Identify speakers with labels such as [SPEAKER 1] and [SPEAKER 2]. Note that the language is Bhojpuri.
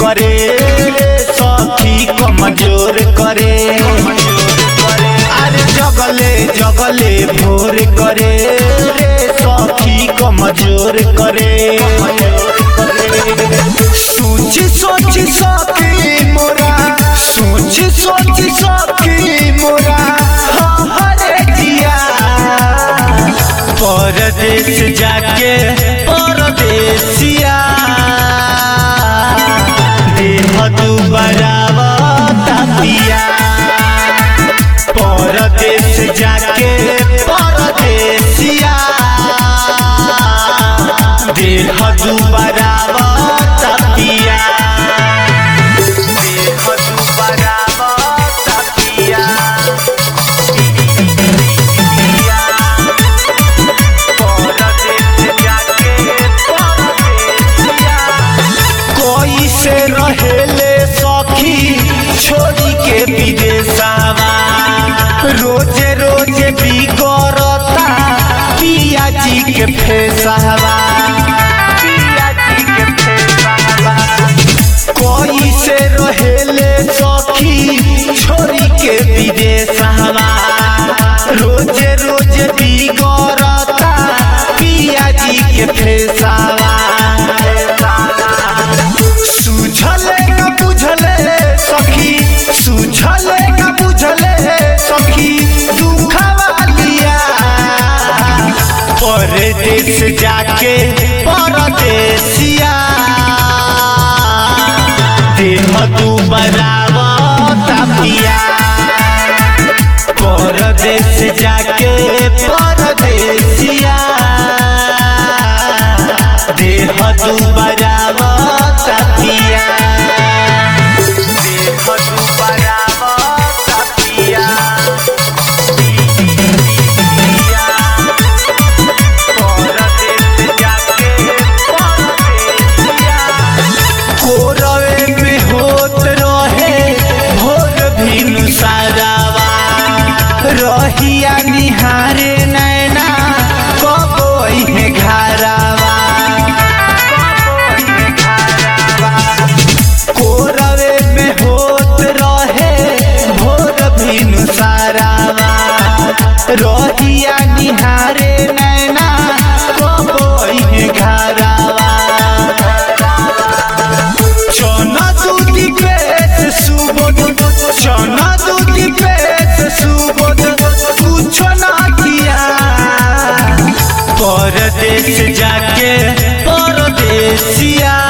[SPEAKER 1] करे रे सखी कमजोर करे। अरे जगले जगले भोर करे रे सखी कमजोर करे। सोची सोची सखी मोरा, सोची सोची सखी मोरा हरे जिया। परदेश जाके परदेसिया देह दुबारा पिया। परदेश जाके परदेसिया देह दुबारा पिया। देह दुबारा पिया। कोई से रहेले सखी छोड़ी के विदेशवा, रोजे रोजे बिगड़ता पिया जी के फेसवा। कोई से रहेले सखी छोड़ी के विदेशवा, रोजे रोजे बिगड़ता पिया जी के फेसवा। सुझले न बुझले सखी, सुझले न बुझले सखी दुखवा लिया। परदेश जाके परदेसिया देह दुबारा पिया। परदेश जाके परदेसिया देह दुबारा पिया। देह दुबारा पिया। परदेश जाके परदेसिया कोरवे में होत रहे भोर भिनु सारावा। रहिया निहारे नैना कबोई है घरावा। कोरवे में होत रहे भोर भिनु सारावा। रहिया निहारे नैना कबोई है घरावा। चना दूधी पेट सुबोध, चना दूधी पेट सुबोध कुछ ना किया। परदेश जाके परदेसिया